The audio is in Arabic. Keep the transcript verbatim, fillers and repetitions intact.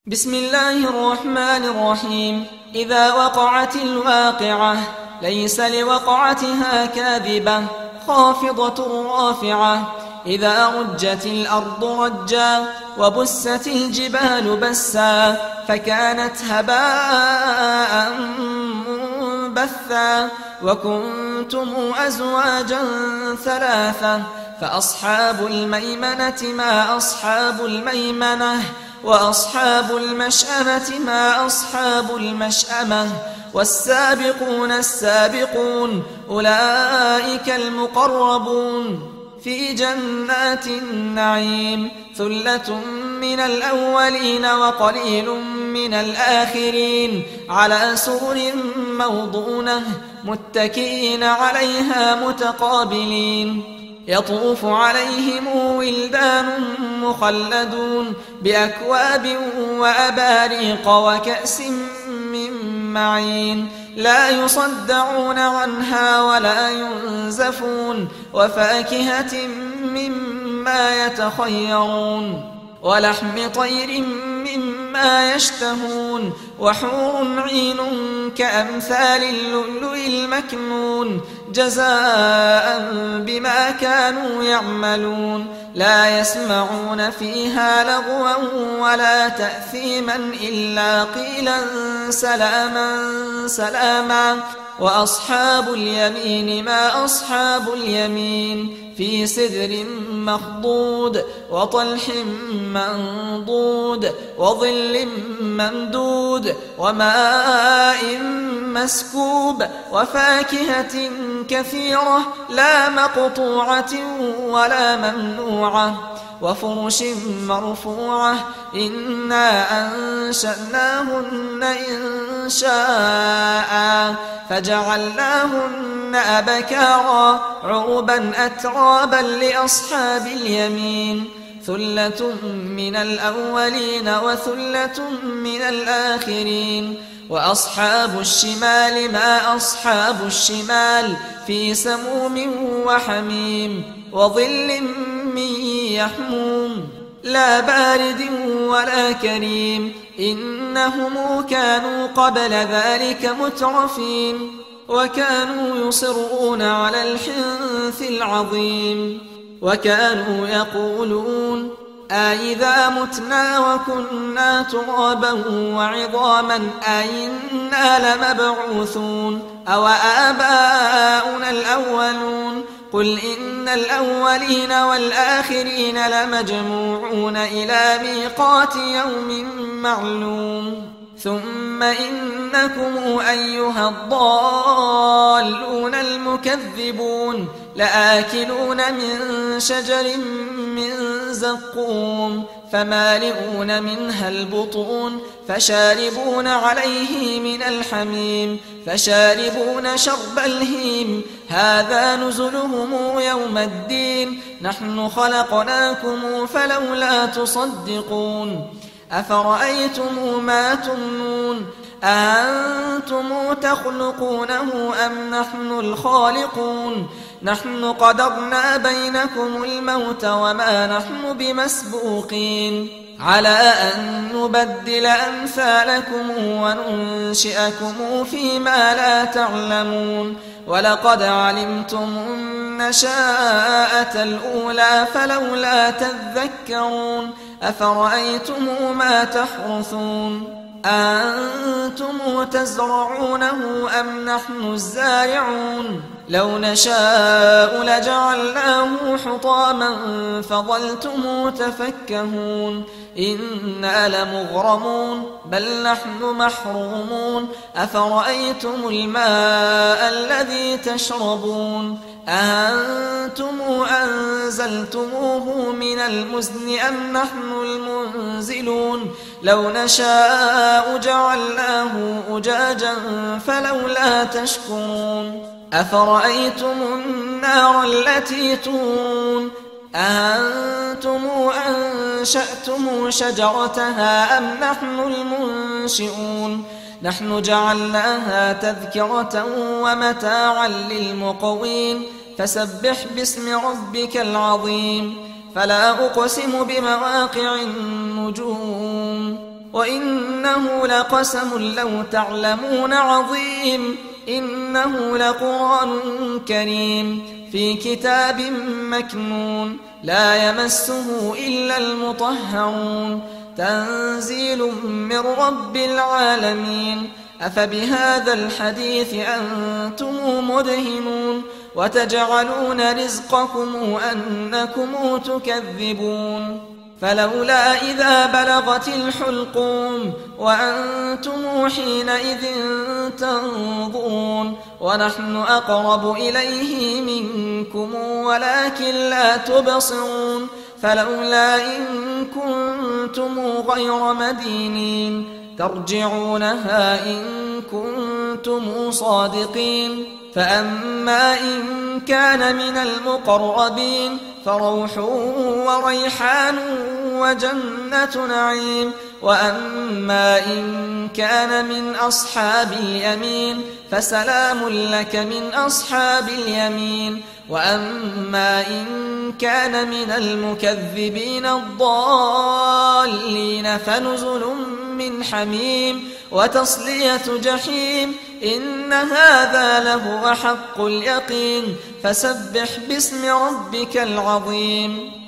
بسم الله الرحمن الرحيم. إذا وقعت الواقعة ليس لوقعتها كاذبة خافضة رافعة. إذا رجت الأرض رجا وبست الجبال بسا فكانت هباء منبثا. وكنتم أزواجا ثلاثة فأصحاب الميمنة ما أصحاب الميمنة وأصحاب المشأمة ما أصحاب المشأمة. والسابقون السابقون أولئك المقربون في جنات النعيم. ثلة من الأولين وقليل من الآخرين على سرر موضونة متكئين عليها متقابلين. يطوف عليهم ولدان مخلدون بأكواب وأباريق وكأس من معين لا يصدعون عنها ولا ينزفون. وفاكهة مما يتخيرون ولحم طير مما يشتهون. وحور عين كأمثال اللؤلؤ المكنون جزاء بما كانوا يعملون. لا يسمعون فيها لغوا ولا تأثيما إلا قيلا سلاما سلاما. وأصحاب اليمين ما أصحاب اليمين في سدر مخضود وطلح منضود وظل ممدود وماء مسكوب. وفاكهة كثيرة لا مقطوعة ولا ممنوعة. وفرش مرفوعة إنا أنشأناهن إن شاء فجعلناهن أبكارا عربا أترابا لأصحاب اليمين. ثلة من الأولين وثلة من الآخرين. وأصحاب الشمال ما أصحاب الشمال في سموم وحميم وظل من يحموم لا بارد ولا كريم. إنهم كانوا قبل ذلك مترفين وكانوا يصرون على الحنث العظيم. وكانوا يقولون أإذا متنا وكنا ترابا وعظاما أإنا لمبعوثون أو آباؤنا الأولون. قل إن الأولين والآخرين لمجموعون إلى ميقات يوم معلوم. ثم إنكم أيها الضالون المكذبون لآكلون من شجر من زقوم فمالئون منها البطون فشاربون عليه من الحميم فشاربون شرب الهيم. هذا نزلهم يوم الدين نحن خلقناكم فلولا تصدقون. أفرأيتم ما تمنون أأنتم تخلقونه أم نحن الخالقون. نحن قدرنا بينكم الموت وما نحن بمسبوقين على أن نبدل أمثالكم وننشئكم فيما لا تعلمون. ولقد علمتم النشاءة الأولى فلولا تذكرون. أفرأيتم ما تحرثون أأنتم تزرعونه أم نحن الزارعون. لو نشاء لجعلناه حطاما فظلتم تفكهون. إنا لمغرمون بل نحن محرومون. أفرأيتم الماء الذي تشربون أأنتم أنزلتموه من المزن أم نحن المنزلون. لو نشاء جعلناه أجاجا فلولا تشكرون. أفرأيتم النار التي تورون أأنتم أنشأتم شجرتها أم نحن المنشئون. نحن جعلناها تذكرة ومتاعا للمقوين. فسبح باسم ربك العظيم. فلا أقسم بمواقع النجوم وإنه لقسم لو تعلمون عظيم إنه لقرآن كريم في كتاب مكنون لا يمسه إلا المطهرون تنزيل من رب العالمين أفبهذا الحديث أنتم مدهنون وتجعلون رزقكم أنكم تكذبون فلولا إذا بلغت الحلقوم وأنتم حينئذ تنظرون ونحن أقرب إليه منكم ولكن لا تبصرون فلولا إن كنتم غير مدينين ترجعونها إن كنتم صادقين فأما إن كان من المقربين فروح وريحان وجنة نعيم وأما إن كان من أصحاب اليمين فسلام لك من أصحاب اليمين وأما إن كان من المكذبين الضالين فنزل من حميم وتصلية جحيم إن هذا لهو حق اليقين فسبح باسم ربك العظيم